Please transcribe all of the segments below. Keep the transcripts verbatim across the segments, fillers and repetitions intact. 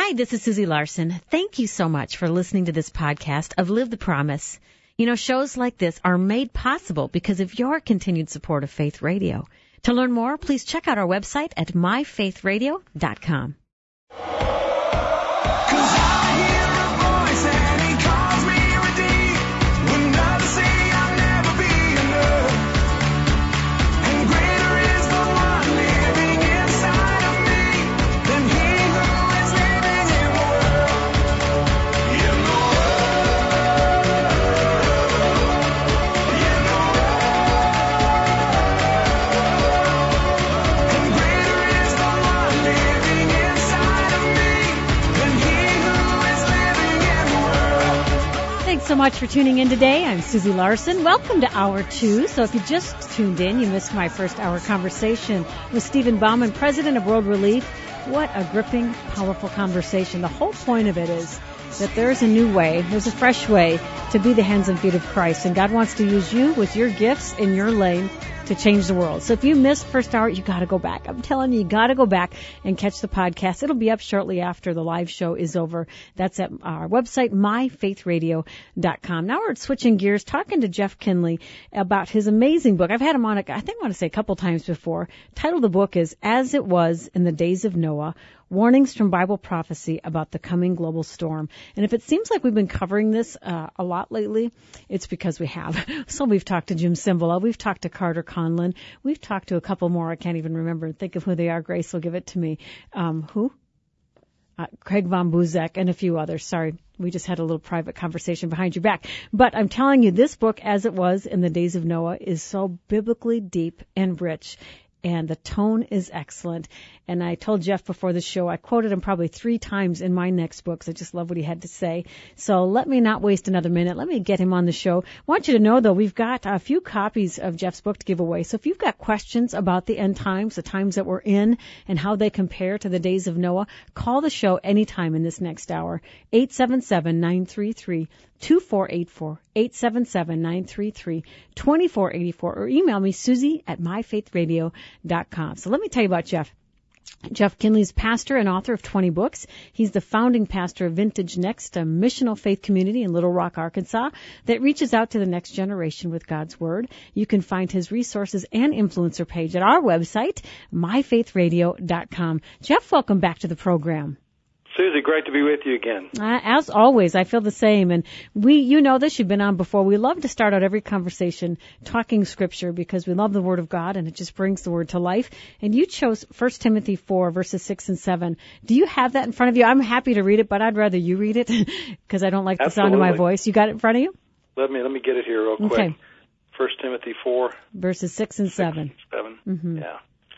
Hi, this is Susie Larson. Thank you so much for listening to this podcast of Live the Promise. You know, shows like this are made possible because of your continued support of Faith Radio. To learn more, please check out our website at my faith radio dot com. So much for tuning in today. I'm Susie Larson. Welcome to Hour two. So if you just tuned in, you missed my first hour conversation with Stephen Bauman, President of World Relief. What a gripping, powerful conversation. The whole point of it is that there's a new way, there's a fresh way to be the hands and feet of Christ. And God wants to use you with your gifts in your lane to change the world. So if you missed first hour, you got to go back. I'm telling you, you got to go back and catch the podcast. It'll be up shortly after the live show is over. That's at our website, my faith radio dot com. Now we're switching gears, talking to Jeff Kinley about his amazing book. I've had him on, I think I want to say a couple times before. Title of the book is As It Was in the Days of Noah, Warnings from Bible Prophecy About the Coming Global Storm. And if it seems like we've been covering this uh, a lot lately, it's because we have. So we've talked to Jim Cymbala, we've talked to Carter Conlon, we've talked to a couple more. I can't even remember and think of who they are. Grace will give it to me. Um, who? Uh, Craig Von Buzek and a few others. Sorry, we just had a little private conversation behind your back. But I'm telling you, this book, As It Was in the Days of Noah, is so biblically deep and rich. And the tone is excellent. And I told Jeff before the show, I quoted him probably three times in my next book, because I just love what he had to say. So let me not waste another minute. Let me get him on the show. I want you to know, though, we've got a few copies of Jeff's book to give away. So if you've got questions about the end times, the times that we're in, and how they compare to the days of Noah, call the show anytime in this next hour. eight seven seven, nine three three, two four eight four, eight seven seven, nine three three, two four eight four, or email me, Susie at my faith radio dot com. So let me tell you about Jeff. Jeff Kinley's pastor and author of twenty books. He's the founding pastor of Vintage Next, a missional faith community in Little Rock, Arkansas, that reaches out to the next generation with God's Word. You can find his resources and influencer page at our website, my faith radio dot com. Jeff, welcome back to the program. Susie, great to be with you again. Uh, as always, I feel the same. And we, you know this, you've been on before. We love to start out every conversation talking Scripture because we love the Word of God and it just brings the Word to life. And you chose First Timothy four, verses six and seven. Do you have that in front of you? I'm happy to read it, but I'd rather you read it because I don't like the Absolutely. sound of my voice. You got it in front of you? Let me let me get it here real quick. Okay. First Timothy four. Verses six and six seven. Seven. Mm-hmm. Yeah.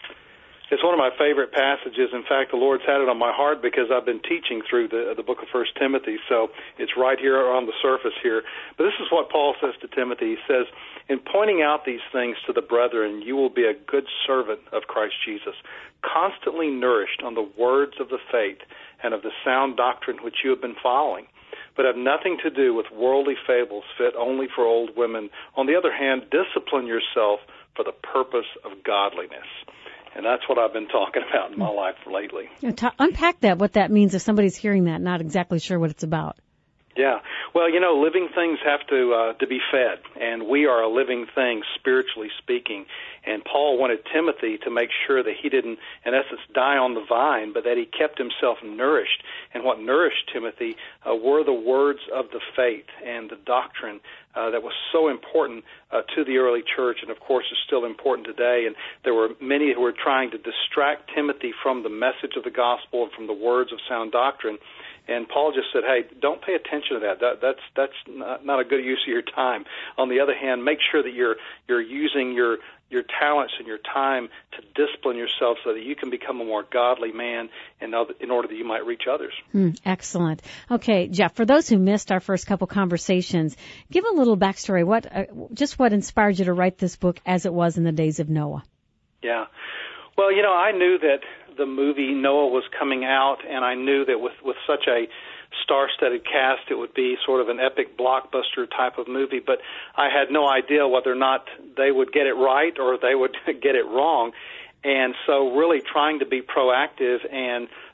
It's one of my favorite passages. In fact, the Lord's had it on my heart because I've been teaching through the the book of First Timothy, so it's right here on the surface here. But this is what Paul says to Timothy. He says, in pointing out these things to the brethren, you will be a good servant of Christ Jesus, constantly nourished on the words of the faith and of the sound doctrine which you have been following, but have nothing to do with worldly fables fit only for old women. On the other hand, discipline yourself for the purpose of godliness. And that's what I've been talking about in my life lately. Ta- unpack that, what that means if somebody's hearing that, not exactly sure what it's about. Yeah. Well, you know, living things have to uh, to be fed, and we are a living thing, spiritually speaking. And Paul wanted Timothy to make sure that he didn't, in essence, die on the vine, but that he kept himself nourished. And what nourished Timothy uh, were the words of the faith and the doctrine uh, that was so important uh, to the early church, and of course is still important today. And there were many who were trying to distract Timothy from the message of the gospel and from the words of sound doctrine. And Paul just said, hey, don't pay attention to that. that that's that's not, not a good use of your time. On the other hand, make sure that you're you're using your your talents and your time to discipline yourself so that you can become a more godly man in, other, in order that you might reach others. Hmm, excellent. Okay, Jeff, for those who missed our first couple conversations, give a little backstory. What, uh, just what inspired you to write this book, As It Was in the Days of Noah? Yeah. Well, you know, I knew that the movie Noah was coming out, and I knew that with, with such a star-studded cast, it would be sort of an epic blockbuster type of movie, but I had no idea whether or not they would get it right or they would get it wrong. And so really trying to be proactive and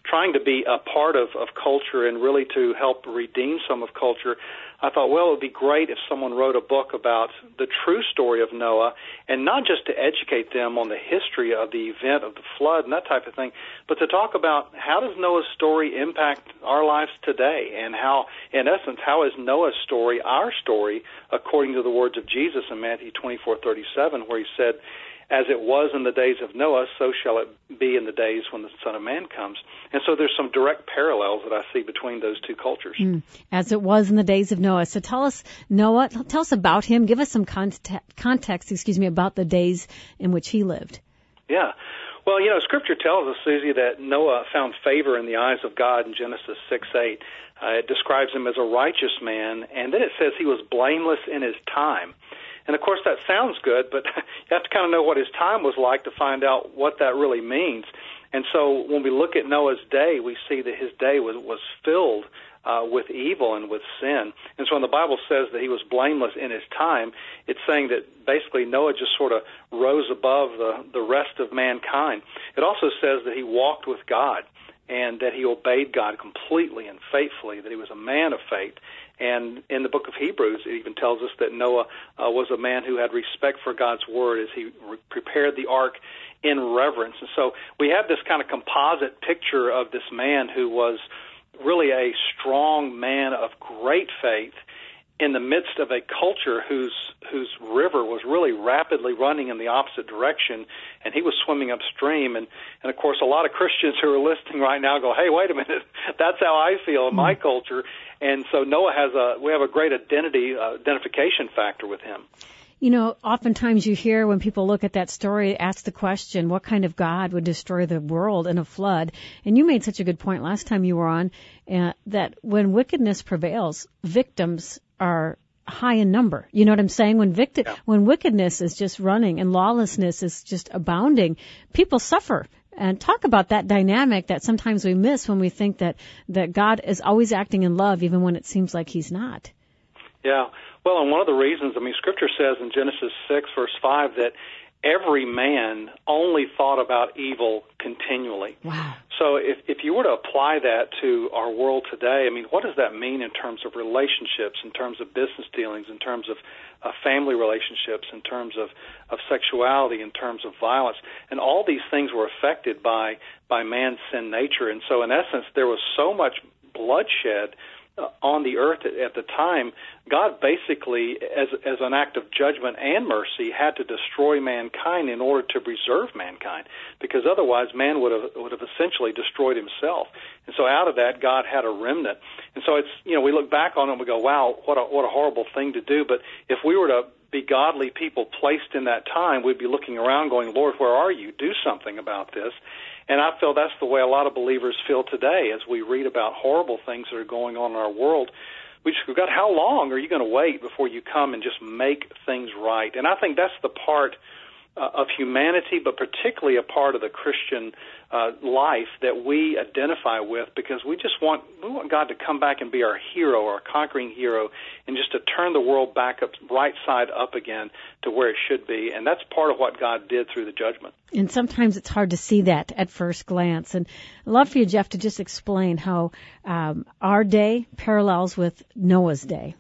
trying to be a part of, of culture and really to help redeem some of culture, I thought, well, it would be great if someone wrote a book about the true story of Noah, and not just to educate them on the history of the event of the flood and that type of thing, but to talk about how does Noah's story impact our lives today, and how, in essence, how is Noah's story our story according to the words of Jesus in Matthew twenty-four thirty-seven, where he said, as it was in the days of Noah, so shall it be in the days when the Son of Man comes. And so there's some direct parallels that I see between those two cultures. Mm, as it was in the days of Noah. So tell us, Noah, tell us about him. Give us some context, context, excuse me, about the days in which he lived. Yeah. Well, you know, Scripture tells us, Susie, that Noah found favor in the eyes of God in Genesis six eight. Uh, it describes him as a righteous man, and then it says he was blameless in his time. And, of course, that sounds good, but you have to kind of know what his time was like to find out what that really means. And so when we look at Noah's day, we see that his day was, was filled uh, with evil and with sin. And so when the Bible says that he was blameless in his time, it's saying that basically Noah just sort of rose above the, the rest of mankind. It also says that he walked with God and that he obeyed God completely and faithfully, that he was a man of faith. And in the book of Hebrews, it even tells us that Noah uh, was a man who had respect for God's word as he re- prepared the ark in reverence. And so we have this kind of composite picture of this man who was really a strong man of great faith in the midst of a culture whose whose river was really rapidly running in the opposite direction, and he was swimming upstream. And, and of course, a lot of Christians who are listening right now go, hey, wait a minute, that's how I feel in my culture. And so Noah has a, we have a great identity, uh, identification factor with him. You know, oftentimes you hear when people look at that story, ask the question, what kind of God would destroy the world in a flood? And you made such a good point last time you were on, uh, that when wickedness prevails, victims are high in number. You know what I'm saying? When victi- yeah. when wickedness is just running and lawlessness is just abounding, people suffer. And talk about that dynamic that sometimes we miss when we think that, that God is always acting in love, even when it seems like he's not. Yeah. Well, and one of the reasons, I mean, Scripture says in Genesis six, verse five, that every man only thought about evil continually. Wow. So if, if you were to apply that to our world today, I mean, what does that mean in terms of relationships, in terms of business dealings, in terms of uh, family relationships, in terms of, of sexuality, in terms of violence? And all these things were affected by, by man's sin nature. And so in essence, there was so much bloodshed Uh, on the earth at, at the time. God basically, as as an act of judgment and mercy, had to destroy mankind in order to preserve mankind, because otherwise man would have would have essentially destroyed himself. And so out of that, God had a remnant. And so it's, you know, we look back on it and we go, wow, what a what a horrible thing to do. But if we were to be godly people placed in that time, we'd be looking around going, Lord, where are you? Do something about this. And I feel that's the way a lot of believers feel today as we read about horrible things that are going on in our world. We just go, God, how long are you going to wait before you come and just make things right? And I think that's the part uh, of humanity, but particularly a part of the Christian uh, life that we identify with, because we just want we want God to come back and be our hero, our conquering hero, and just to turn the world back up, right side up again to where it should be. And that's part of what God did through the judgment. And sometimes it's hard to see that at first glance. And I'd love for you, Jeff, to just explain how um, our day parallels with Noah's day.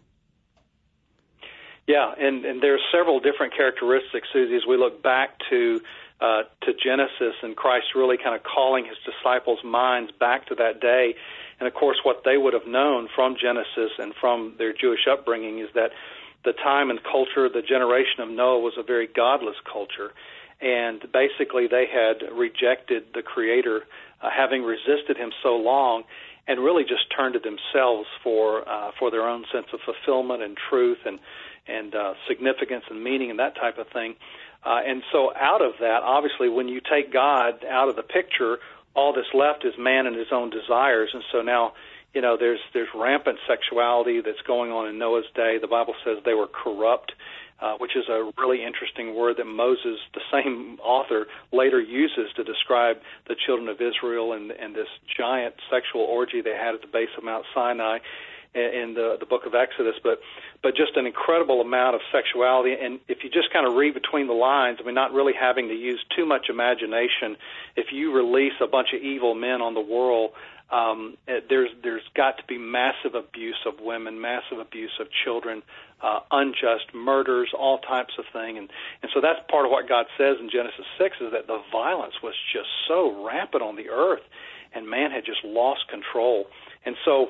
Yeah, and, and there are several different characteristics, Susie, as we look back to uh, to Genesis and Christ really kind of calling his disciples' minds back to that day. And, of course, what they would have known from Genesis and from their Jewish upbringing is that the time and culture, the generation of Noah, was a very godless culture. And basically they had rejected the Creator, uh, having resisted him so long, and really just turned to themselves for uh, for their own sense of fulfillment and truth and and uh, significance and meaning and that type of thing. Uh, and so out of that, obviously, when you take God out of the picture, all that's left is man and his own desires. And so now, you know, there's there's rampant sexuality that's going on in Noah's day. The Bible says they were corrupt, uh, which is a really interesting word that Moses, the same author, later uses to describe the children of Israel and, and this giant sexual orgy they had at the base of Mount Sinai. in the, the book of Exodus, but but just an incredible amount of sexuality. And if you just kind of read between the lines, I mean, not really having to use too much imagination, if you release a bunch of evil men on the world, um, there's there's got to be massive abuse of women, massive abuse of children, uh, unjust murders, all types of thing. And, and so that's part of what God says in Genesis six, is that the violence was just so rampant on the earth, and man had just lost control. And so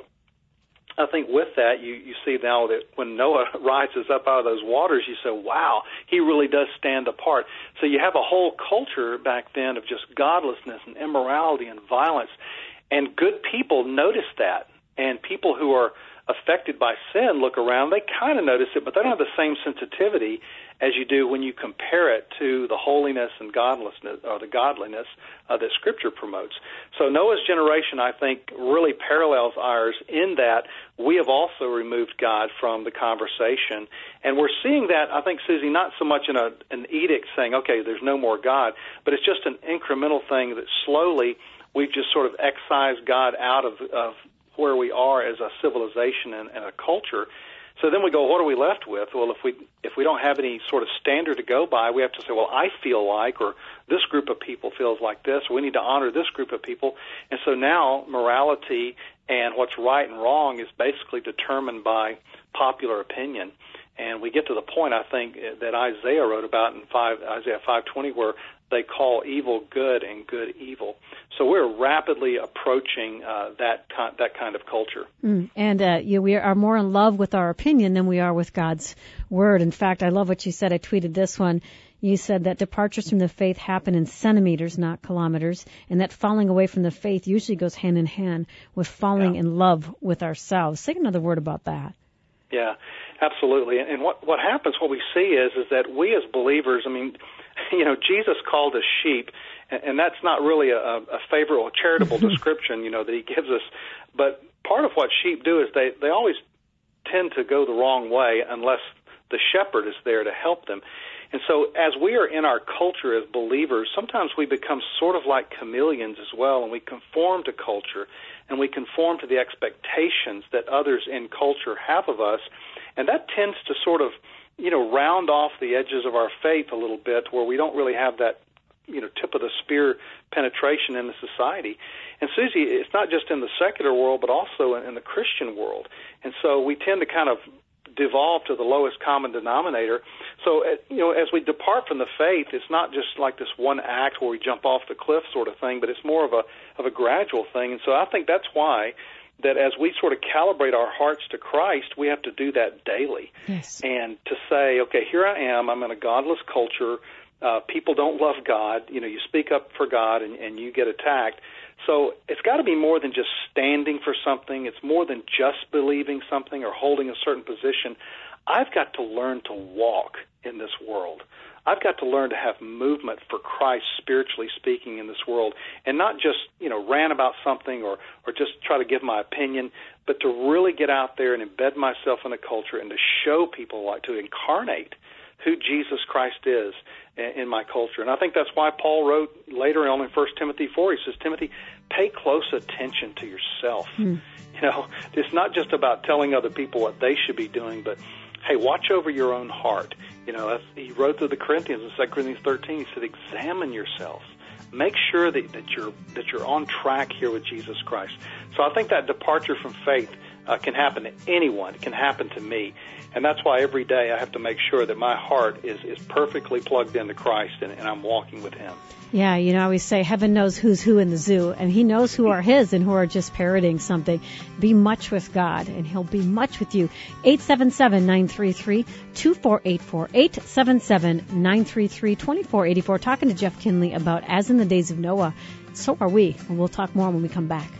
I think with that, you, you see now that when Noah rises up out of those waters, you say, wow, he really does stand apart. So you have a whole culture back then of just godlessness and immorality and violence. And good people notice that. And people who are affected by sin look around, they kind of notice it, but they don't have the same sensitivity as you do when you compare it to the holiness and godlessness, or the godliness uh, that Scripture promotes. So Noah's generation, I think, really parallels ours in that we have also removed God from the conversation. And we're seeing that, I think, Susie, not so much in a, an edict saying, okay, there's no more God, but it's just an incremental thing that slowly we've just sort of excised God out of, of where we are as a civilization and, and a culture. So then we go, what are we left with? Well, if we if we don't have any sort of standard to go by, we have to say, well, I feel like, or this group of people feels like this, or we need to honor this group of people. And so now morality and what's right and wrong is basically determined by popular opinion. And we get to the point, I think, that Isaiah wrote about in five, Isaiah five twenty, where they call evil good and good evil. So we're rapidly approaching uh, that con- that kind of culture. Mm. And uh, you know, we are more in love with our opinion than we are with God's Word. In fact, I love what you said. I tweeted this one. You said that departures from the faith happen in centimeters, not kilometers, and that falling away from the faith usually goes hand in hand with falling yeah. in love with ourselves. Say another word about that. Yeah, absolutely. And what what happens, what we see is is that we as believers, I mean, you know, Jesus called us sheep, and that's not really a, a favorable, charitable description, you know, that he gives us. But part of what sheep do is they, they always tend to go the wrong way unless the shepherd is there to help them. And so as we are in our culture as believers, sometimes we become sort of like chameleons as well, and we conform to culture, and we conform to the expectations that others in culture have of us, and that tends to sort of, you know, round off the edges of our faith a little bit, where we don't really have that, you know, tip of the spear penetration in the society. And Susie, it's not just in the secular world, but also in the Christian world. And so we tend to kind of devolve to the lowest common denominator. So, you know, as we depart from the faith, it's not just like this one act where we jump off the cliff sort of thing, but it's more of a of a gradual thing. And so I think that's why that as we sort of calibrate our hearts to Christ, we have to do that daily. Yes. And to say, okay, here I am, I'm in a godless culture, uh, people don't love God, you know, you speak up for God and, and you get attacked. So it's got to be more than just standing for something. It's more than just believing something or holding a certain position. I've got to learn to walk in this world. I've got to learn to have movement for Christ, spiritually speaking, in this world, and not just, you know, rant about something or, or just try to give my opinion, but to really get out there and embed myself in the culture and to show people, like, to incarnate who Jesus Christ is in my culture. And I think that's why Paul wrote later on in First Timothy four, he says, Timothy, pay close attention to yourself. Mm. You know, it's not just about telling other people what they should be doing, but, hey, watch over your own heart. You know, as he wrote to the Corinthians in Second Corinthians thirteen, he said, examine yourselves. Make sure that, that you're that you're on track here with Jesus Christ. So I think that departure from faith uh, can happen to anyone. It can happen to me. And that's why every day I have to make sure that my heart is, is perfectly plugged into Christ and, and I'm walking with him. Yeah, you know, I always say heaven knows who's who in the zoo, and he knows who are his and who are just parroting something. Be much with God, and he'll be much with you. eight seven seven, nine three three, two four eight four, eight seven seven, nine three three, two four eight four. Talking to Jeff Kinley about As in the Days of Noah. So are we, and we'll talk more when we come back.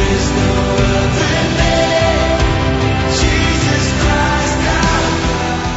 So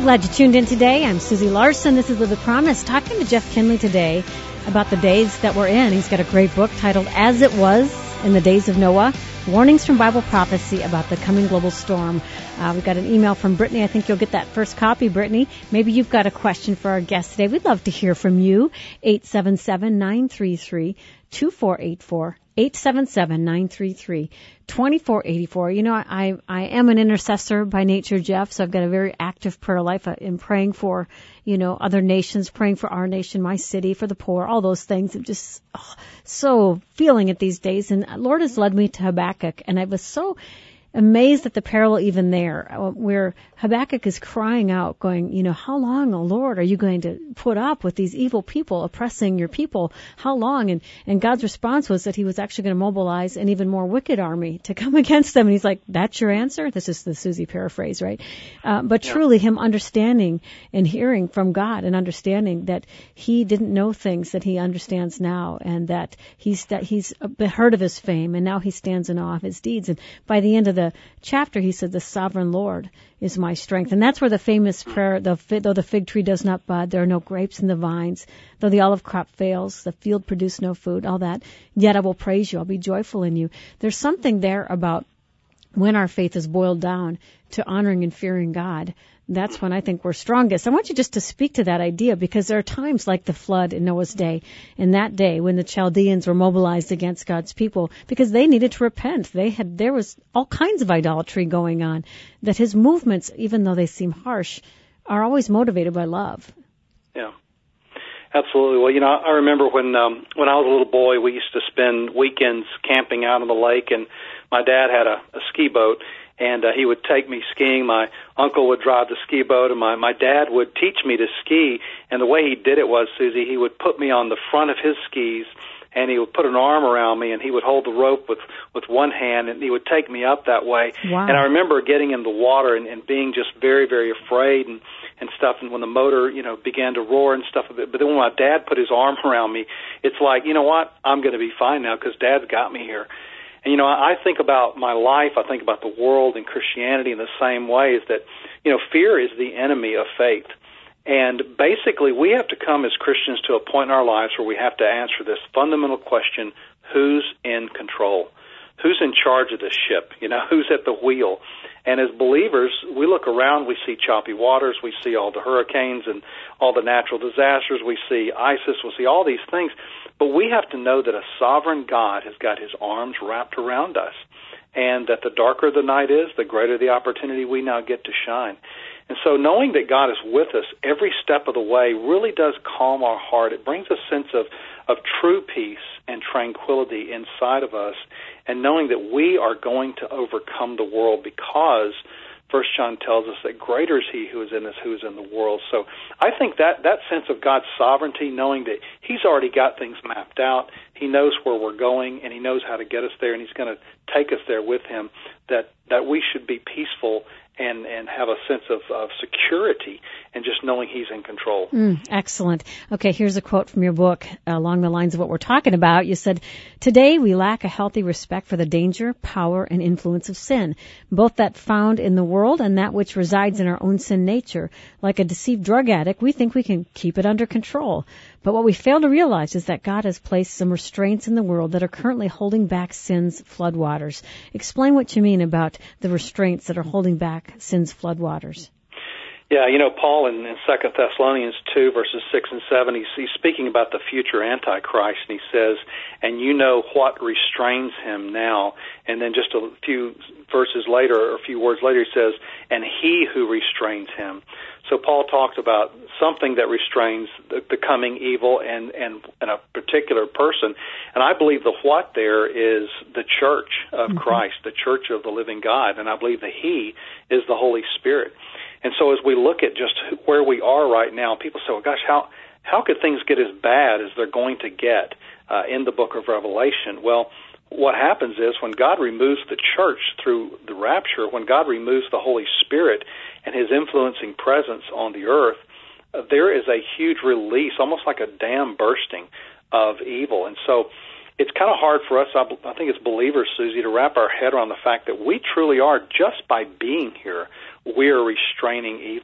glad you tuned in today. I'm Susie Larson. This is Live the Promise, talking to Jeff Kinley today about the days that we're in. He's got a great book titled As It Was in the Days of Noah, Warnings from Bible Prophecy about the Coming Global Storm. Uh, we've got an email from Brittany. I think you'll get that first copy, Brittany. Maybe you've got a question for our guest today. We'd love to hear from you. eight seven seven, nine three three, two four eight four. eight seven seven, nine three three, two four eight four. You know, I I am an intercessor by nature, Jeff, so I've got a very active prayer life in praying for, you know, other nations, praying for our nation, my city, for the poor, all those things. I'm just oh, so feeling it these days. And Lord has led me to Habakkuk, and I was so amazed at the parallel even there, where Habakkuk is crying out, going, you know, how long, oh Lord, are you going to put up with these evil people oppressing your people? How long? And, and God's response was that he was actually going to mobilize an even more wicked army to come against them. And he's like, that's your answer? This is the Susie paraphrase, right? Uh, but yeah. Truly him understanding and hearing from God and understanding that he didn't know things that he understands now, and that he's, that he's heard of his fame, and now he stands in awe of his deeds. And by the end of the chapter, he said, the sovereign Lord is my strength. And that's where the famous prayer, the, though the fig tree does not bud, there are no grapes in the vines, though the olive crop fails, the field produce no food, all that, yet I will praise you, I'll be joyful in you. There's something there about when our faith is boiled down to honoring and fearing God. That's when I think we're strongest. I want you just to speak to that idea, because there are times like the flood in Noah's day, in that day when the Chaldeans were mobilized against God's people because they needed to repent. They had, there was all kinds of idolatry going on, that his movements, even though they seem harsh, are always motivated by love. Yeah, absolutely. Well, you know, I remember when, um, when I was a little boy, we used to spend weekends camping out on the lake, and my dad had a, a ski boat. And uh, he would take me skiing. My uncle would drive the ski boat, and my, my dad would teach me to ski. And the way he did it was, Susie, he would put me on the front of his skis, and he would put an arm around me, and he would hold the rope with, with one hand, and he would take me up that way. Wow. And I remember getting in the water and, and being just very, very afraid and, and stuff. And when the motor, you know, began to roar and stuff. But then when my dad put his arm around me, it's like, you know what, I'm going to be fine now because Dad's got me here. And, you know, I think about my life, I think about the world and Christianity in the same way, is that, you know, fear is the enemy of faith. And basically, we have to come as Christians to a point in our lives where we have to answer this fundamental question: who's in control? Who's in charge of this ship? You know, who's at the wheel? And as believers, we look around, we see choppy waters, we see all the hurricanes and all the natural disasters, we see ISIS, we see all these things. But we have to know that a sovereign God has got his arms wrapped around us, and that the darker the night is, the greater the opportunity we now get to shine. And so knowing that God is with us every step of the way really does calm our heart. It brings a sense of, of true peace and tranquility inside of us, and knowing that we are going to overcome the world, because First John tells us that greater is he who is in us, who is in the world. So I think that, that sense of God's sovereignty, knowing that he's already got things mapped out, he knows where we're going, and he knows how to get us there, and he's going to take us there with him, that, that we should be peaceful and, and have a sense of, of security and just knowing he's in control. Mm, excellent. Okay, here's a quote from your book along the lines of what we're talking about. You said, today we lack a healthy respect for the danger, power, and influence of sin, both that found in the world and that which resides in our own sin nature. Like a deceived drug addict, we think we can keep it under control. But what we fail to realize is that God has placed some restraints in the world that are currently holding back sin's floodwaters. Explain what you mean about the restraints that are holding back sin's floodwaters. Yeah, you know, Paul in, in Second Thessalonians two, verses six and seven, he's, he's speaking about the future Antichrist, and he says, and you know what restrains him now. And then just a few verses later, or a few words later, he says, and he who restrains him. So Paul talked about something that restrains the, the coming evil and, and, and a particular person. And I believe the what there is the church of mm-hmm. Christ, the church of the living God. And I believe the he is the Holy Spirit. And so as we look at just where we are right now, people say, well, gosh, how, how could things get as bad as they're going to get uh, in the book of Revelation? Well, what happens is when God removes the church through the rapture, when God removes the Holy Spirit and his influencing presence on the earth, uh, there is a huge release, almost like a dam bursting of evil. And so it's kind of hard for us, I, I think as believers, Susie, to wrap our head around the fact that we truly are, just by being here, we are restraining evil.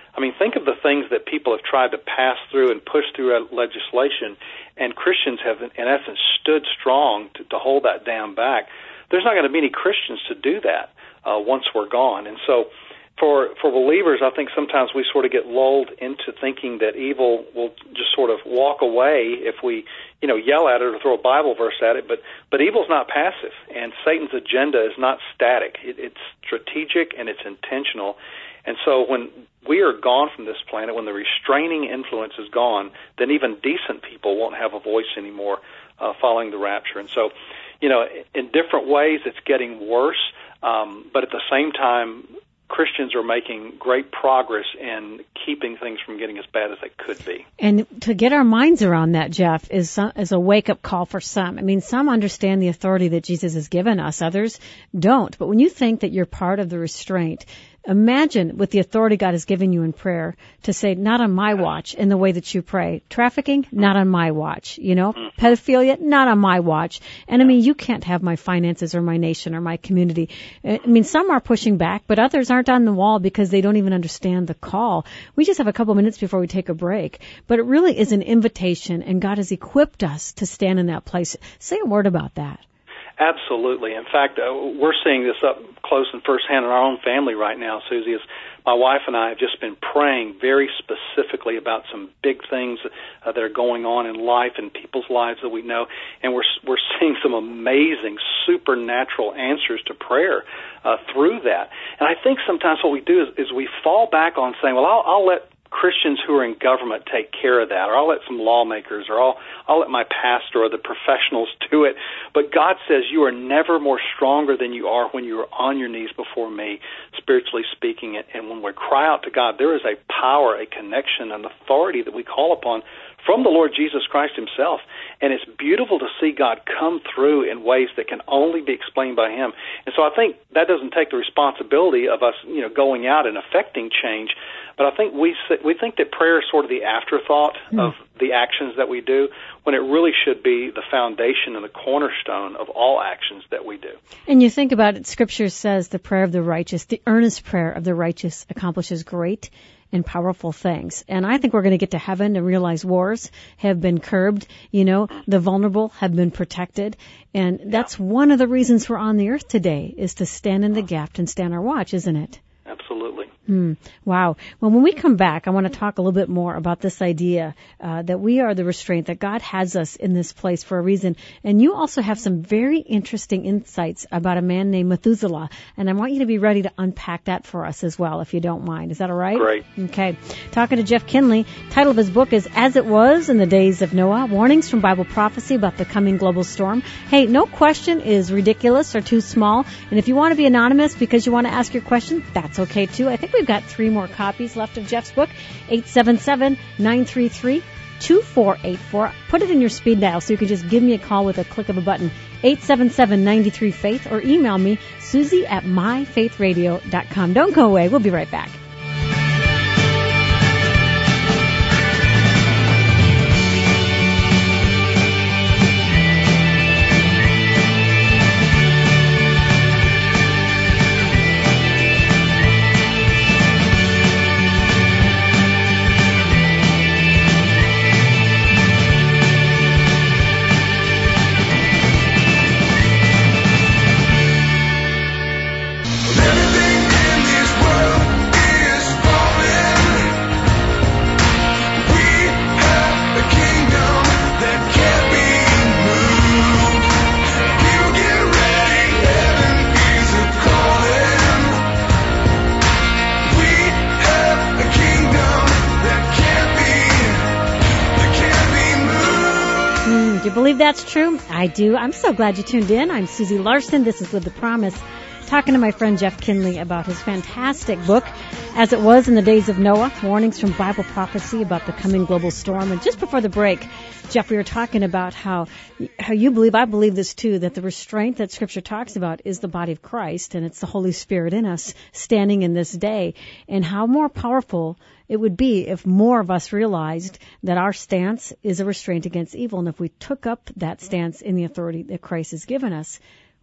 I mean, think of the things that people have tried to pass through and push through legislation, and Christians have, in essence, stood strong to, to hold that dam back. There's not going to be any Christians to do that uh, once we're gone. And so for for believers, I think sometimes we sort of get lulled into thinking that evil will just sort of walk away if we, you know, yell at it or throw a Bible verse at it. But but evil's not passive, and Satan's agenda is not static. It, it's strategic and it's intentional. And so when we are gone from this planet, when the restraining influence is gone, then even decent people won't have a voice anymore uh, following the rapture. And so, you know, in different ways it's getting worse, um, but at the same time, Christians are making great progress in keeping things from getting as bad as they could be. And to get our minds around that, Jeff, is some, is a wake-up call for some. I mean, some understand the authority that Jesus has given us. Others don't. But when you think that you're part of the restraint, imagine with the authority God has given you in prayer to say, not on my watch, in the way that you pray. Trafficking, not on my watch. You know, mm-hmm. Pedophilia, not on my watch. And I mean, you can't have my finances or my nation or my community. I mean, some are pushing back, but others aren't on the wall because they don't even understand the call. We just have a couple minutes before we take a break, but it really is an invitation, and God has equipped us to stand in that place. Say a word about that. Absolutely. In fact, uh, we're seeing this up close and firsthand in our own family right now, Susie. As my wife and I have just been praying very specifically about some big things uh, that are going on in life and people's lives that we know, and we're we're seeing some amazing supernatural answers to prayer uh, through that. And I think sometimes what we do is, is we fall back on saying, well, I'll, I'll let Christians who are in government take care of that, or I'll let some lawmakers, or I'll, I'll let my pastor or the professionals do it. But God says you are never more stronger than you are when you are on your knees before me, spiritually speaking. And when we cry out to God, there is a power, a connection, an authority that we call upon from the Lord Jesus Christ himself. And it's beautiful to see God come through in ways that can only be explained by him. And so I think that doesn't take the responsibility of us, you know, going out and affecting change. But I think we we think that prayer is sort of the afterthought mm. of the actions that we do, when it really should be the foundation and the cornerstone of all actions that we do. And you think about it, Scripture says the prayer of the righteous, the earnest prayer of the righteous accomplishes great and powerful things. And I think we're going to get to heaven and realize wars have been curbed. You know, the vulnerable have been protected. And that's yeah. one of the reasons we're on the earth today, is to stand in the gap and stand our watch, isn't it? Absolutely. Hmm. Wow. Well, when we come back, I want to talk a little bit more about this idea uh, that we are the restraint, that God has us in this place for a reason. And you also have some very interesting insights about a man named Methuselah. And I want you to be ready to unpack that for us as well, if you don't mind. Is that all right? Great. Okay. Talking to Jeff Kinley. Title of his book is As It Was in the Days of Noah, Warnings from Bible Prophecy About the Coming Global Storm. Hey, no question is ridiculous or too small. And if you want to be anonymous because you want to ask your question, that's okay too. I think we've got three more copies left of Jeff's book. eight seven seven, nine three three, two four eight four. Put it in your speed dial so you can just give me a call with a click of a button. eight seven seven, nine three, faith, or email me, Susie at my faith radio dot com. Don't go away. We'll be right back. Believe that's true? I do. I'm so glad you tuned in. I'm Susie Larson. This is With the Promise, talking to my friend Jeff Kinley about his fantastic book, As It Was in the Days of Noah, Warnings from Bible Prophecy About the Coming Global Storm. And just before the break, Jeff, we were talking about how how you believe, I believe this too, that the restraint that Scripture talks about is the body of Christ, and it's the Holy Spirit in us standing in this day, and how more powerful it would be if more of us realized that our stance is a restraint against evil, and if we took up that stance in the authority that Christ has given us,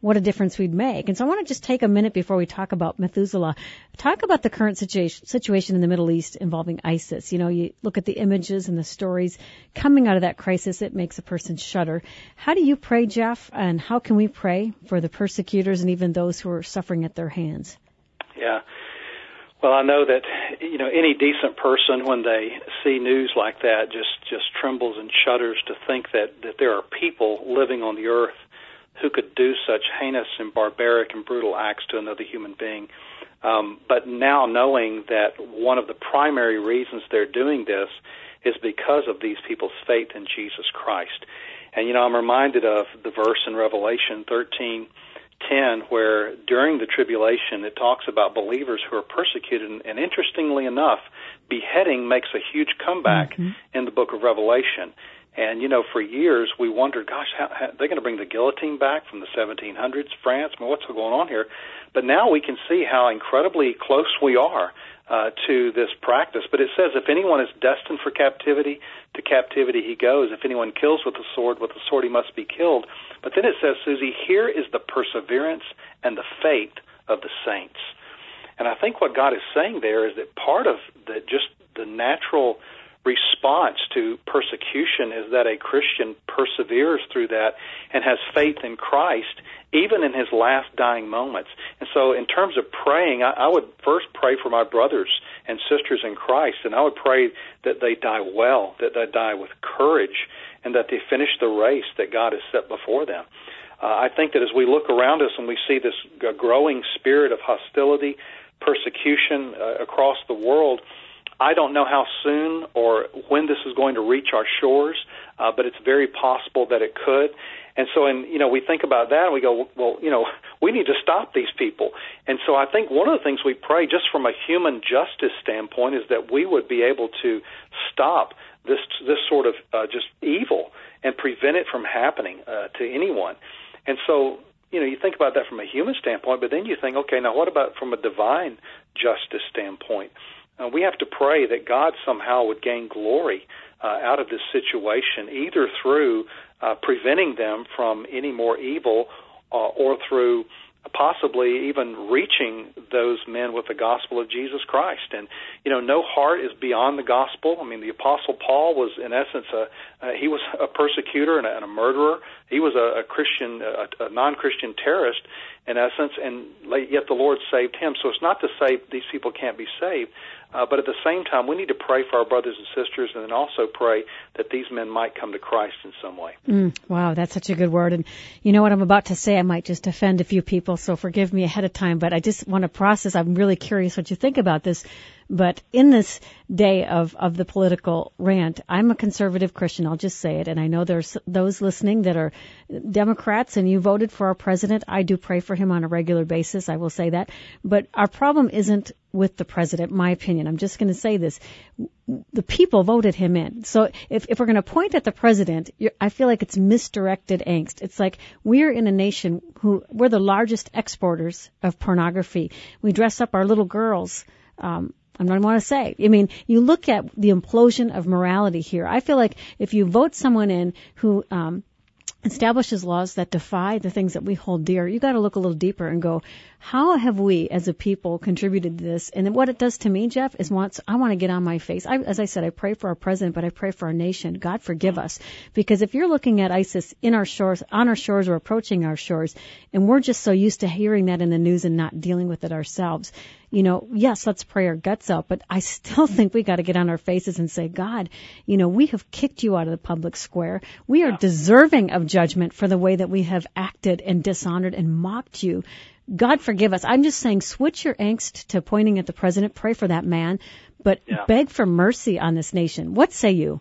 what a difference we'd make. And so I want to just take a minute before we talk about Methuselah, talk about the current situation, situation in the Middle East involving ISIS. You know, you look at the images and the stories coming out of that crisis, it makes a person shudder. How do you pray, Jeff, and how can we pray for the persecutors and even those who are suffering at their hands? Yeah. Well, I know that, you know, any decent person, when they see news like that, just, just trembles and shudders to think that, that there are people living on the earth who could do such heinous and barbaric and brutal acts to another human being. Um, but now knowing that one of the primary reasons they're doing this is because of these people's faith in Jesus Christ. And, you know, I'm reminded of the verse in Revelation thirteen ten, where during the tribulation it talks about believers who are persecuted, and, and interestingly enough, beheading makes a huge comeback mm-hmm. in the book of Revelation. And, you know, for years we wondered, gosh, how, how, they're going to bring the guillotine back from the seventeen hundreds, France? I mean, what's going on here? But now we can see how incredibly close we are uh, to this practice. But it says, if anyone is destined for captivity, to captivity he goes. If anyone kills with the sword, with the sword he must be killed. But then it says, Susie, here is the perseverance and the faith of the saints. And I think what God is saying there is that part of the, just the natural response to persecution is that a Christian perseveres through that and has faith in Christ, even in his last dying moments. And so in terms of praying, I, I would first pray for my brothers and sisters in Christ, and I would pray that they die well, that they die with courage, and that they finish the race that God has set before them. Uh, I think that as we look around us and we see this uh, growing spirit of hostility, persecution uh, across the world, I don't know how soon or when this is going to reach our shores, uh, but it's very possible that it could. And so, in, you know, we think about that and we go, well, you know, we need to stop these people. And so I think one of the things we pray, just from a human justice standpoint, is that we would be able to stop this this sort of uh, just evil and prevent it from happening uh, to anyone. And so, you know, you think about that from a human standpoint, but then you think, okay, now what about from a divine justice standpoint? Uh, we have to pray that God somehow would gain glory uh, out of this situation, either through uh, preventing them from any more evil uh, or through possibly even reaching those men with the gospel of Jesus Christ. And, you know, no heart is beyond the gospel. I mean, the Apostle Paul was, in essence, a, uh, he was a persecutor and a, and a murderer. He was a, a Christian, a, a non-Christian terrorist, in essence, and yet the Lord saved him. So it's not to say these people can't be saved, uh, but at the same time, we need to pray for our brothers and sisters, and then also pray that these men might come to Christ in some way. Mm, wow, that's such a good word. And you know what I'm about to say, I might just offend a few people, so forgive me ahead of time, but I just want to process. I'm really curious what you think about this. But in this day of, of the political rant, I'm a conservative Christian, I'll just say it, and I know there's those listening that are Democrats and you voted for our president. I do pray for him on a regular basis, I will say that. But our problem isn't with the president, my opinion. I'm just going to say this. The people voted him in. So if, if we're going to point at the president, you're, I feel like it's misdirected angst. It's like we're in a nation who, we're the largest exporters of pornography. We dress up our little girls, um, I don't want to say. I mean, you look at the implosion of morality here. I feel like if you vote someone in who um, establishes laws that defy the things that we hold dear, you got to look a little deeper and go, how have we as a people contributed to this? And what it does to me, Jeff, is once I want to get on my face. I, as I said, I pray for our president, but I pray for our nation. God forgive us. Because if you're looking at ISIS in our shores, on our shores or approaching our shores, and we're just so used to hearing that in the news and not dealing with it ourselves, you know, yes, let's pray our guts out, but I still think we got to get on our faces and say, God, you know, we have kicked you out of the public square. We are yeah. deserving of judgment for the way that we have acted and dishonored and mocked you. God forgive us. I'm just saying, switch your angst to pointing at the president, pray for that man, but yeah. beg for mercy on this nation. What say you?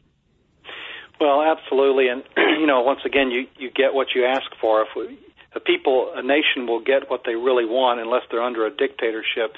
Well, absolutely. And, you know, once again, you, you get what you ask for. If we, the people, a nation will get what they really want unless they're under a dictatorship.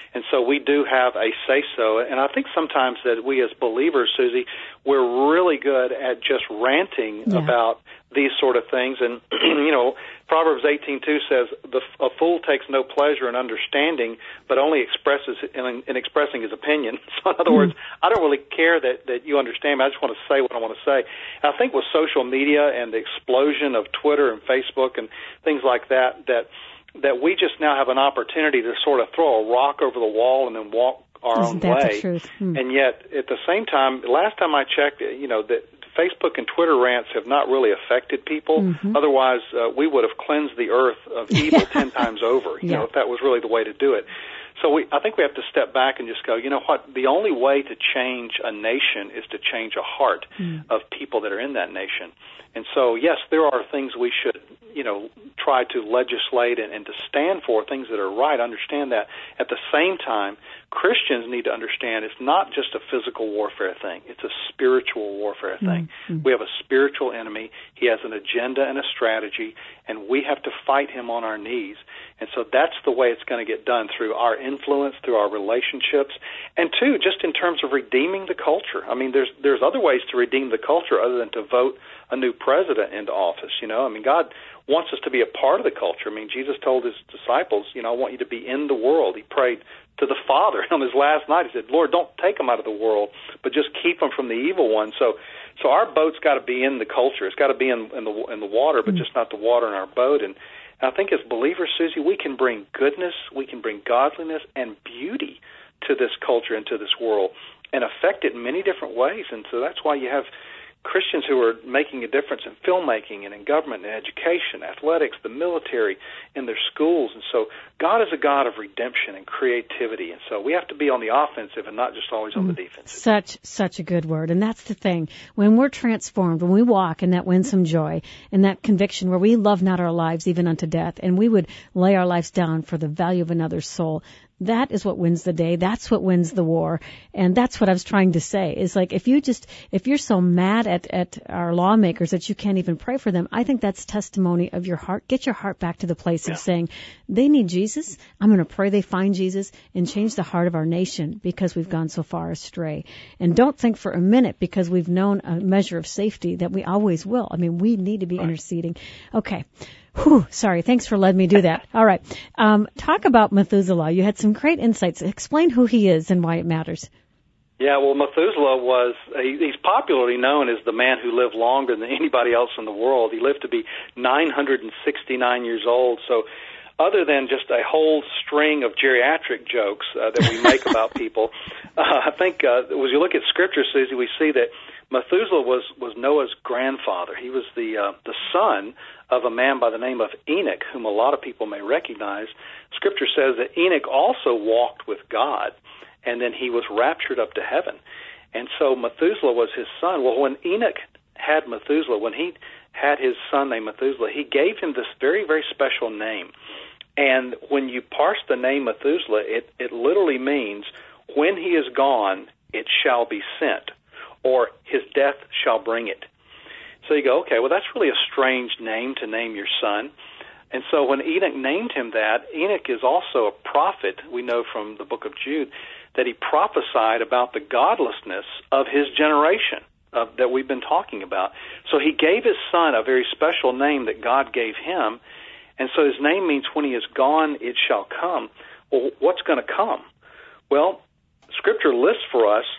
And so we do have a say-so. And I think sometimes that we as believers, Susie, we're really good at just ranting yeah. about these sort of things. And, you know, Proverbs eighteen two says, the, a fool takes no pleasure in understanding, but only expresses in, in expressing his opinion. So in other mm. words, I don't really care that, that you understand me. I just want to say what I want to say. And I think with social media and the explosion of Twitter and Facebook and things like that, that that we just now have an opportunity to sort of throw a rock over the wall and then walk our Isn't own that way. The truth? Hmm. And yet, at the same time, last time I checked, you know, that Facebook and Twitter rants have not really affected people. Mm-hmm. Otherwise, uh, we would have cleansed the earth of evil ten times over, you yeah. know, if that was really the way to do it. So we, I think we have to step back and just go, you know what, the only way to change a nation is to change a heart mm. of people that are in that nation. And so, yes, there are things we should, you know, try to legislate and, and to stand for, things that are right, understand that. At the same time, Christians need to understand it's not just a physical warfare thing. It's a spiritual warfare thing. Mm-hmm. We have a spiritual enemy. He has an agenda and a strategy, and we have to fight him on our knees. And so that's the way it's going to get done, through our influence, through our relationships, and, two, just in terms of redeeming the culture. I mean, there's there's other ways to redeem the culture other than to vote a new president into office, you know. I mean, God wants us to be a part of the culture. I mean, Jesus told his disciples, you know, I want you to be in the world. He prayed to the Father on his last night. He said, Lord, don't take them out of the world, but just keep them from the evil one. So so our boat's got to be in the culture. It's got to be in, in, the, in the water, but just not the water in our boat. And I think as believers, Susie, we can bring goodness, we can bring godliness and beauty to this culture and to this world and affect it in many different ways. And so that's why you have Christians who are making a difference in filmmaking and in government and education, athletics, the military, in their schools. And so God is a God of redemption and creativity. And so we have to be on the offensive and not just always on the defensive. Such, such a good word. And that's the thing. When we're transformed, when we walk in that winsome joy and that conviction where we love not our lives even unto death, and we would lay our lives down for the value of another's soul, that is what wins the day. That's what wins the war. And that's what I was trying to say, is like, if you just, if you're so mad at, at our lawmakers that you can't even pray for them, I think that's testimony of your heart. Get your heart back to the place yeah. of saying, they need Jesus. I'm going to pray they find Jesus and change the heart of our nation because we've gone so far astray. And don't think for a minute, because we've known a measure of safety, that we always will. I mean, we need to be right. interceding. Okay. Whew, sorry. Thanks for letting me do that. All right. Um, talk about Methuselah. You had some great insights. Explain who he is and why it matters. Yeah, well, Methuselah was, he, he's popularly known as the man who lived longer than anybody else in the world. He lived to be nine hundred sixty-nine years old. So other than just a whole string of geriatric jokes uh, that we make about people, uh, I think uh, as you look at Scripture, Susie, we see that Methuselah was, was Noah's grandfather. He was the uh, the son of a man by the name of Enoch, whom a lot of people may recognize. Scripture says that Enoch also walked with God, and then he was raptured up to heaven. And so Methuselah was his son. Well, when Enoch had Methuselah, when he had his son named Methuselah, he gave him this very, very special name. And when you parse the name Methuselah, it, it literally means, when he is gone, it shall be sent, or his death shall bring it. So you go, okay, well, that's really a strange name to name your son. And so when Enoch named him that, Enoch is also a prophet. We know from the book of Jude that he prophesied about the godlessness of his generation uh, that we've been talking about. So he gave his son a very special name that God gave him. And so his name means, when he is gone, it shall come. Well, what's going to come? Well, Scripture lists for us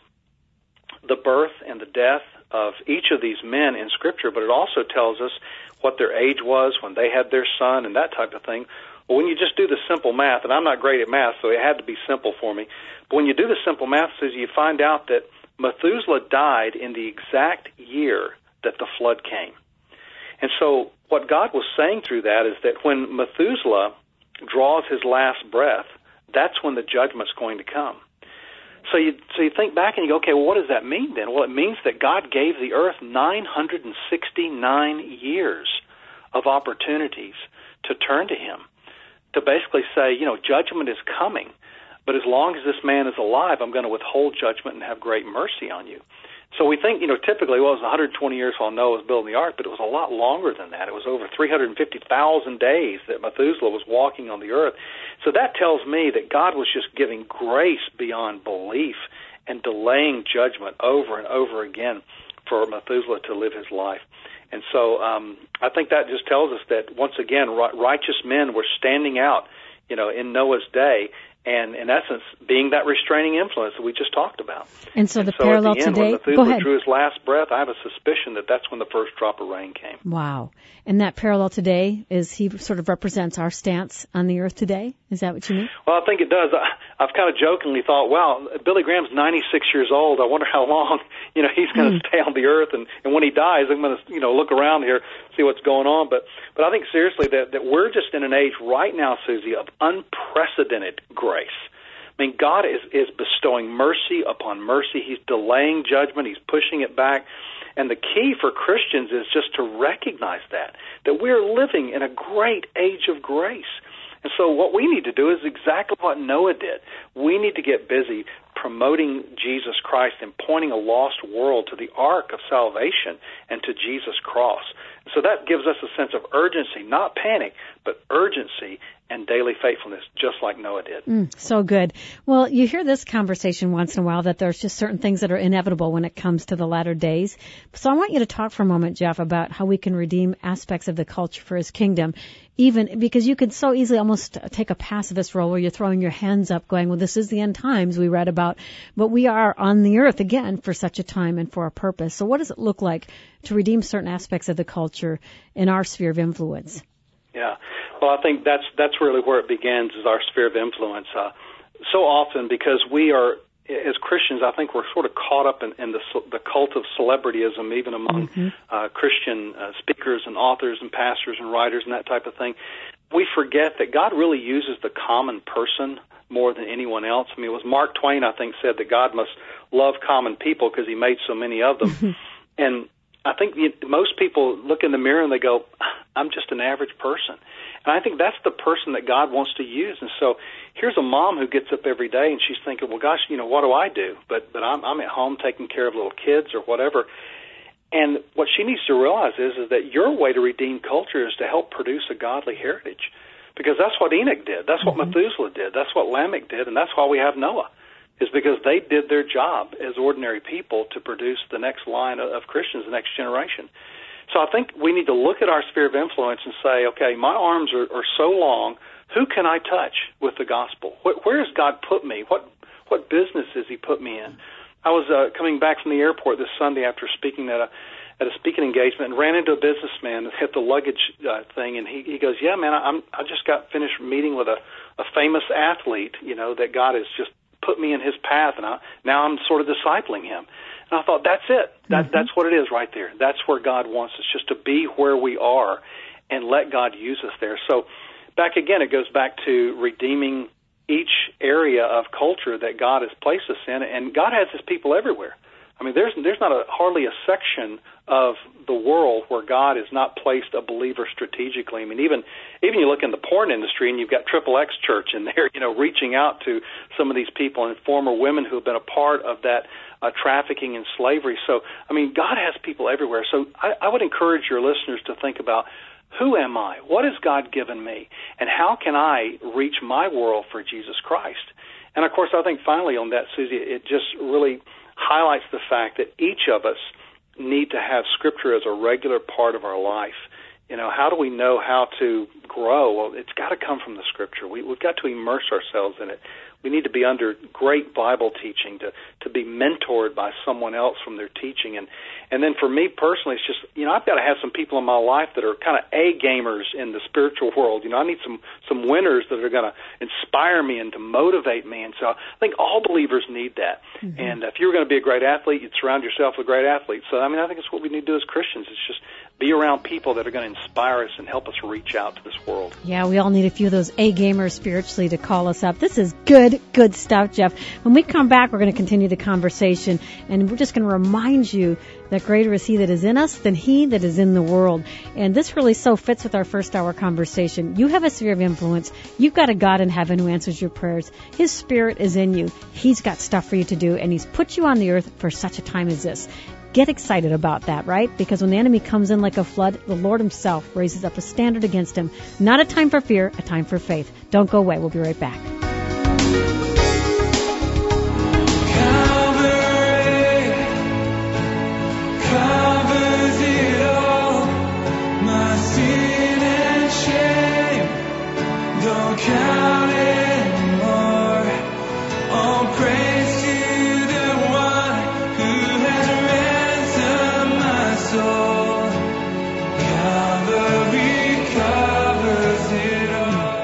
the birth and the death of each of these men in Scripture, but it also tells us what their age was when they had their son and that type of thing. Well, when you just do the simple math, and I'm not great at math, so it had to be simple for me, but when you do the simple math, Susie, you find out that Methuselah died in the exact year that the flood came. And so what God was saying through that is that when Methuselah draws his last breath, that's when the judgment's going to come. So you so you think back and you go, okay, well, what does that mean then? Well, it means that God gave the earth nine hundred sixty-nine years of opportunities to turn to him, to basically say, you know, judgment is coming, but as long as this man is alive, I'm going to withhold judgment and have great mercy on you. So we think, you know, typically, well, it was one hundred twenty years while Noah was building the ark, but it was a lot longer than that. It was over three hundred fifty thousand days that Methuselah was walking on the earth. So that tells me that God was just giving grace beyond belief and delaying judgment over and over again for Methuselah to live his life. And so um, I think that just tells us that, once again, righteous men were standing out, you know, in Noah's day, and in essence, being that restraining influence that we just talked about. And so and the so parallel at the end, today, when Methuselah go ahead. drew his last breath, I have a suspicion that that's when the first drop of rain came. Wow. And that parallel today is he sort of represents our stance on the earth today? Is that what you mean? Well, I think it does. I, I've kind of jokingly thought, wow, Billy Graham's ninety-six years old. I wonder how long, you know, he's going to mm. stay on the earth. And, and when he dies, I'm going to, you know, look around here, see what's going on. But, but I think seriously that, that we're just in an age right now, Susie, of unprecedented grace. I mean, God is, is bestowing mercy upon mercy. He's delaying judgment. He's pushing it back. And the key for Christians is just to recognize that, that we're living in a great age of grace. And so what we need to do is exactly what Noah did. We need to get busy promoting Jesus Christ and pointing a lost world to the ark of salvation and to Jesus' cross. So that gives us a sense of urgency, not panic, but urgency and daily faithfulness, just like Noah did. Mm, so good. Well, you hear this conversation once in a while that there's just certain things that are inevitable when it comes to the latter days. So I want you to talk for a moment, Jeff, about how we can redeem aspects of the culture for his kingdom, even because you could so easily almost take a pacifist role where you're throwing your hands up going, well, this is the end times we read about, but we are on the earth again for such a time and for a purpose. So what does it look like to redeem certain aspects of the culture in our sphere of influence? Yeah. Well, I think that's that's really where it begins, is our sphere of influence. Uh, so often, because we are, as Christians, I think we're sort of caught up in, in the the cult of celebrityism, even among mm-hmm. uh, Christian uh, speakers and authors and pastors and writers and that type of thing. We forget that God really uses the common person more than anyone else. I mean, it was Mark Twain, I think, said that God must love common people because he made so many of them. And I think you, most people look in the mirror and they go, I'm just an average person. And I think that's the person that God wants to use. And so here's a mom who gets up every day and she's thinking, well, gosh, you know, what do I do? But but I'm, I'm at home taking care of little kids or whatever. And what she needs to realize is, is that your way to redeem culture is to help produce a godly heritage. Because that's what Enoch did. That's what mm-hmm. Methuselah did. That's what Lamech did. And that's why we have Noah, is because they did their job as ordinary people to produce the next line of Christians, the next generation. So I think we need to look at our sphere of influence and say, okay, my arms are, are so long, who can I touch with the gospel? Where, where has God put me? What what business has he put me in? I was uh, coming back from the airport this Sunday after speaking at a at a speaking engagement and ran into a businessman at the luggage uh, thing, and he, he goes, yeah, man, I'm, I just got finished meeting with a, a famous athlete, you know, that God has just put me in his path, and I, now I'm sort of discipling him. And I thought, that's it. That, mm-hmm. That's what it is right there. That's where God wants us, just to be where we are and let God use us there. So back again, it goes back to redeeming each area of culture that God has placed us in, and God has his people everywhere. I mean, there's there's not a, hardly a section of the world where God has not placed a believer strategically. I mean, even even you look in the porn industry and you've got Triple X Church in there, you know, reaching out to some of these people and former women who have been a part of that uh, trafficking and slavery. So, I mean, God has people everywhere. So I, I would encourage your listeners to think about, who am I? What has God given me? And how can I reach my world for Jesus Christ? And, of course, I think finally on that, Susie, it just really highlights the fact that each of us need to have Scripture as a regular part of our life. You know, how do we know how to grow? Well, it's got to come from the Scripture. We, we've got to immerse ourselves in it. We need to be under great Bible teaching, to, to be mentored by someone else from their teaching. And, and then for me personally, it's just, you know, I've got to have some people in my life that are kind of A-gamers in the spiritual world. You know, I need some, some winners that are going to inspire me and to motivate me. And so I think all believers need that. Mm-hmm. And if you're going to be a great athlete, you'd surround yourself with great athletes. So, I mean, I think it's what we need to do as Christians. It's just be around people that are going to inspire us and help us reach out to this world. Yeah, we all need a few of those A-gamers spiritually to call us up. This is good, good stuff, Jeff. When we come back, we're going to continue the conversation, and we're just going to remind you that greater is He that is in us than he that is in the world. And this really so fits with our first hour conversation. You have a sphere of influence. You've got a God in heaven who answers your prayers. His Spirit is in you. He's got stuff for you to do, and He's put you on the earth for such a time as this. Get excited about that, right? Because when the enemy comes in like a flood, the Lord Himself raises up a standard against him. Not a time for fear, a time for faith. Don't go away. We'll be right back. Count anymore. All praise to the one who has ransomed my soul. Calvary covers it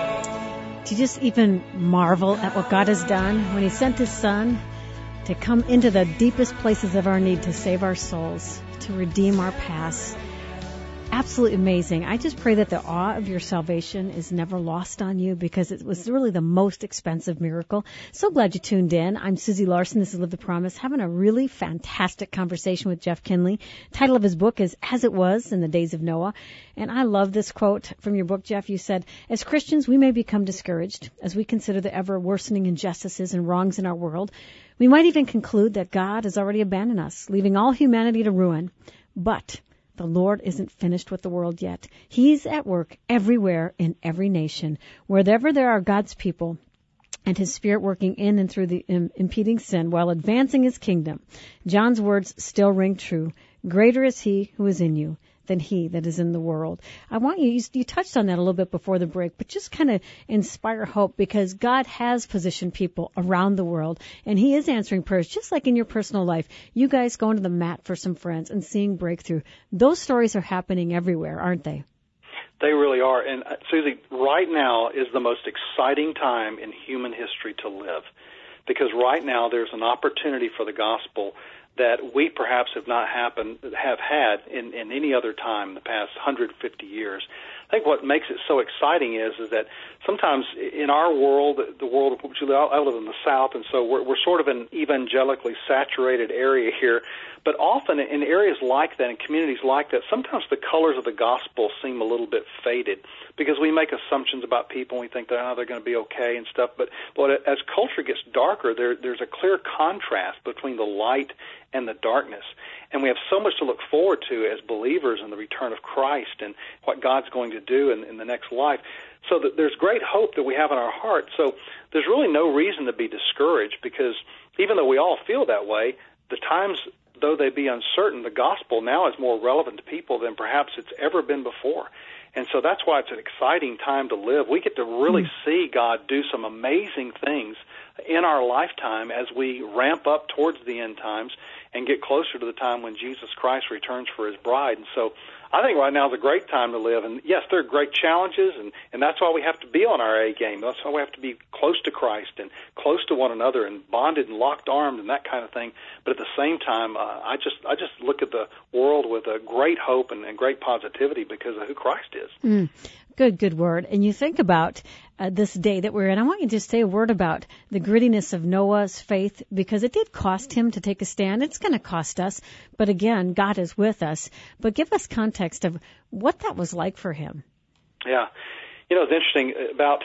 all. Do you just even marvel at what God has done when He sent His Son to come into the deepest places of our need to save our souls, to redeem our past? Absolutely amazing. I just pray that the awe of your salvation is never lost on you, because it was really the most expensive miracle. So glad you tuned in. I'm Susie Larson. This is Live the Promise, having a really fantastic conversation with Jeff Kinley. Title of his book is As It Was in the Days of Noah. And I love this quote from your book, Jeff. You said, as Christians, we may become discouraged as we consider the ever worsening injustices and wrongs in our world. We might even conclude that God has already abandoned us, leaving all humanity to ruin. But the Lord isn't finished with the world yet. He's at work everywhere in every nation. Wherever there are God's people and His Spirit working in and through the um, impeding sin while advancing His kingdom, John's words still ring true. Greater is He who is in you than he that is in the world. I want you, you, you touched on that a little bit before the break, but just kind of inspire hope, because God has positioned people around the world, and He is answering prayers, just like in your personal life. You guys going to the mat for some friends and seeing breakthrough. Those stories are happening everywhere, aren't they? They really are. And, uh, Susie, right now is the most exciting time in human history to live, because right now there's an opportunity for the gospel that we perhaps have not happened, have had in, in any other time in the past one hundred fifty years. I think what makes it so exciting is is that sometimes in our world, the world of which I live in the South, and so we're, we're sort of an evangelically saturated area here, but often in areas like that, in communities like that, sometimes the colors of the gospel seem a little bit faded, because we make assumptions about people and we think that, oh, they're going to be okay and stuff. But, but as culture gets darker, there, there's a clear contrast between the light and the darkness. And we have so much to look forward to as believers in the return of Christ and what God's going to do in, in the next life. So that there's great hope that we have in our heart. So there's really no reason to be discouraged, because even though we all feel that way, the times, though they be uncertain, the gospel now is more relevant to people than perhaps it's ever been before. And so that's why it's an exciting time to live. We get to really mm. see God do some amazing things in our lifetime as we ramp up towards the end times and get closer to the time when Jesus Christ returns for His bride. And so I think right now is a great time to live. And yes, there are great challenges, and, and that's why we have to be on our A game. That's why we have to be close to Christ and close to one another and bonded and locked armed and that kind of thing. But at the same time, uh, I just I just look at the world with a great hope and, and great positivity because of who Christ is. Mm. Good, good word. And you think about uh, this day that we're in. I want you to just say a word about the grittiness of Noah's faith, because it did cost him to take a stand. It's going to cost us. But again, God is with us. But give us context of what that was like for him. Yeah. You know, it's interesting. About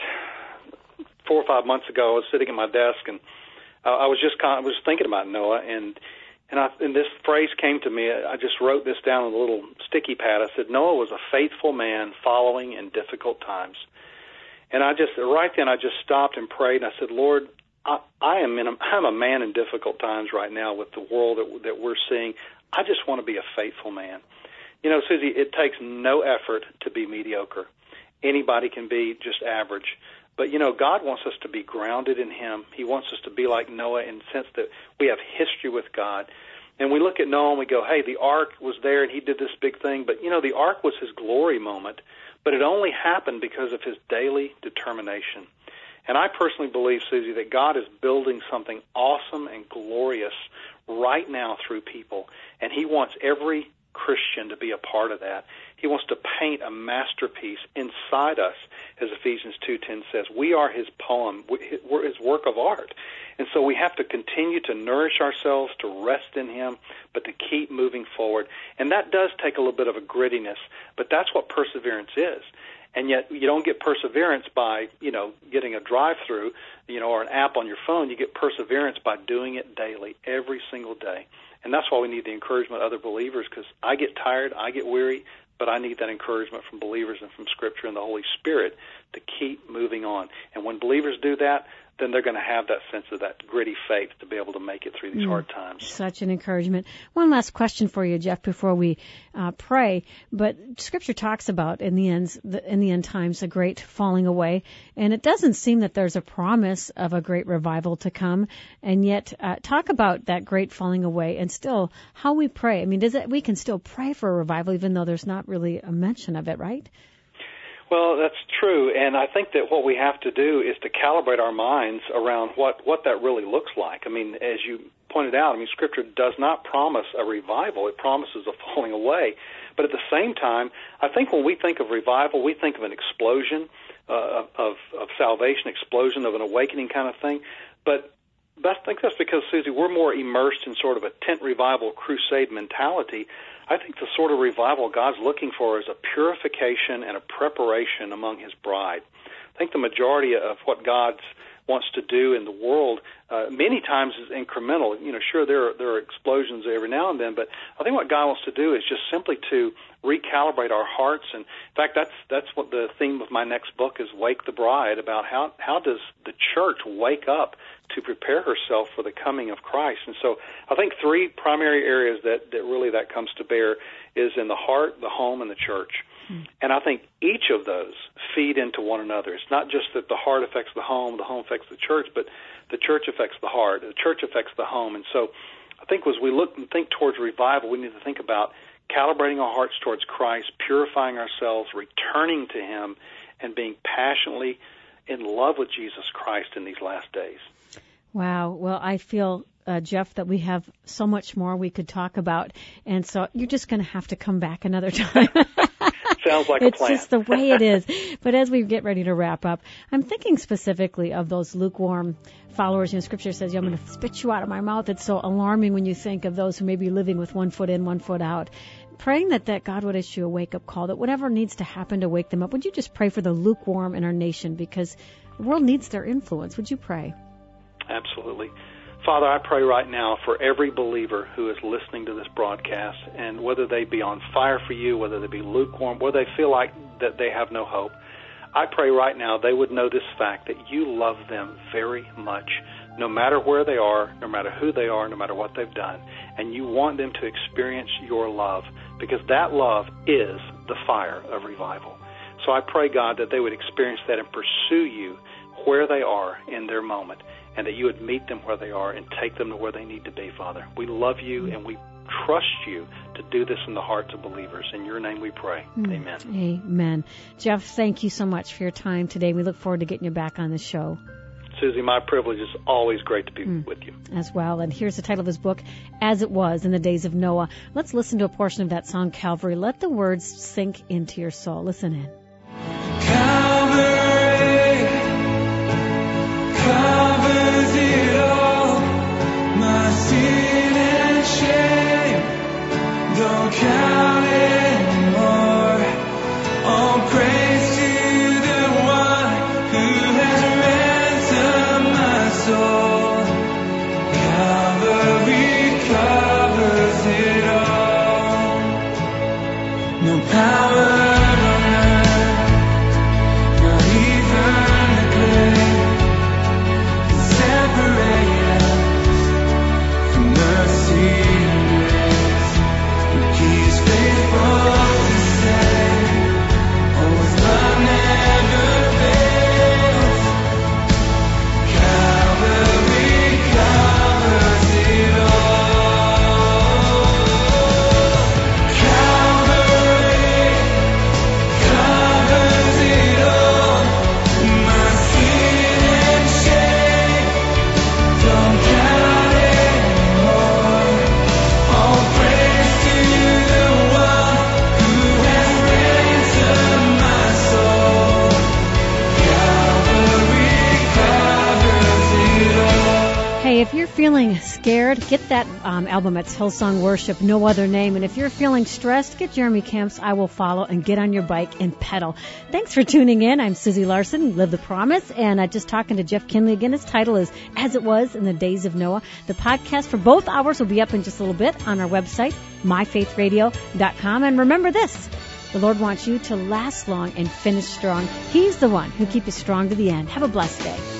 four or five months ago, I was sitting at my desk, and uh, I was just kind of, I was thinking about Noah, and And, I, and this phrase came to me. I just wrote this down on a little sticky pad. I said, Noah was a faithful man following in difficult times. And I just, right then, I just stopped and prayed, and I said, Lord, I, I am in a, I'm a man in difficult times right now with the world that, that we're seeing. I just want to be a faithful man. You know, Susie, it takes no effort to be mediocre. Anybody can be just average. But, you know, God wants us to be grounded in Him. He wants us to be like Noah in the sense that we have history with God. And we look at Noah and we go, hey, the ark was there and he did this big thing. But, you know, the ark was his glory moment. But it only happened because of his daily determination. And I personally believe, Susie, that God is building something awesome and glorious right now through people. And He wants every Christian to be a part of that. He wants to paint a masterpiece inside us, as Ephesians two ten says. We are his poem. We're his work of art. And so we have to continue to nourish ourselves, to rest in him, but to keep moving forward. And that does take a little bit of a grittiness, but that's what perseverance is. And yet you don't get perseverance by, you know, getting a drive-through, you know, or an app on your phone. You get perseverance by doing it daily, every single day. And that's why we need the encouragement of other believers, because I get tired, I get weary, but I need that encouragement from believers and from Scripture and the Holy Spirit to keep moving on. And when believers do that, then they're going to have that sense of that gritty faith to be able to make it through these mm, hard times. Such an encouragement. One last question for you, Jeff, before we uh, pray. But Scripture talks about in the ends, the, in the end times, a great falling away, and it doesn't seem that there's a promise of a great revival to come. And yet, uh, talk about that great falling away, and still how we pray. I mean, does it? We can still pray for a revival, even though there's not really a mention of it, right? Well, that's true, and I think that what we have to do is to calibrate our minds around what, what that really looks like. I mean, as you pointed out, I mean, Scripture does not promise a revival. It promises a falling away. But at the same time, I think when we think of revival, we think of an explosion uh, of, of salvation, explosion of an awakening kind of thing. But I think that's because, Susie, we're more immersed in sort of a tent revival crusade mentality. I think the sort of revival God's looking for is a purification and a preparation among his bride. I think the majority of what God wants to do in the world uh, many times is incremental. You know, sure, there are, there are explosions every now and then, but I think what God wants to do is just simply to recalibrate our hearts. And in fact, that's that's what the theme of my next book is, Wake the Bride, about how, how does the church wake up to prepare herself for the coming of Christ. And so I think three primary areas that, that really that comes to bear is in the heart, the home, and the church. Mm. And I think each of those feed into one another. It's not just that the heart affects the home, the home affects the church, but the church affects the heart, the church affects the home. And so I think as we look and think towards revival, we need to think about calibrating our hearts towards Christ, purifying ourselves, returning to him, and being passionately in love with Jesus Christ in these last days. Wow. Well, I feel, uh, Jeff, that we have so much more we could talk about. And so you're just going to have to come back another time. Sounds like it's a plan. It's just the way it is. But as we get ready to wrap up, I'm thinking specifically of those lukewarm followers. You know, Scripture says, I'm going to spit you out of my mouth. It's so alarming when you think of those who may be living with one foot in, one foot out. Praying that, that God would issue a wake-up call, that whatever needs to happen to wake them up. Would you just pray for the lukewarm in our nation? Because the world needs their influence. Would you pray? Absolutely. Father, I pray right now for every believer who is listening to this broadcast, and whether they be on fire for you, whether they be lukewarm, whether they feel like that they have no hope, I pray right now they would know this fact, that you love them very much, no matter where they are, no matter who they are, no matter what they've done, and you want them to experience your love, because that love is the fire of revival. So I pray, God, that they would experience that and pursue you where they are in their moment, and that you would meet them where they are and take them to where they need to be, Father. We love you, and we trust you to do this in the hearts of believers. In your name we pray. Mm. Amen. Amen. Jeff, thank you so much for your time today. We look forward to getting you back on the show. Susie, my privilege. Is always great to be mm. with you. As well. And here's the title of his book, As It Was in the Days of Noah. Let's listen to a portion of that song, Calvary. Let the words sink into your soul. Listen in. Calvary covers it all, my sin and shame, don't count anymore. All praise to the one who has ransomed my soul. Calvary covers it all. No power on earth, not even the grave, feeling scared, get that um, album at Hillsong Worship, No Other Name. And if you're feeling stressed, get Jeremy Camp's I Will Follow and get on your bike and pedal. Thanks for tuning in. I'm Susie Larson, Live the Promise, and uh, just talking to Jeff Kinley again. His title is As It Was in the Days of Noah. The podcast for both hours will be up in just a little bit on our website, my faith radio dot com. And remember this, the Lord wants you to last long and finish strong. He's the one who keeps you strong to the end. Have a blessed day.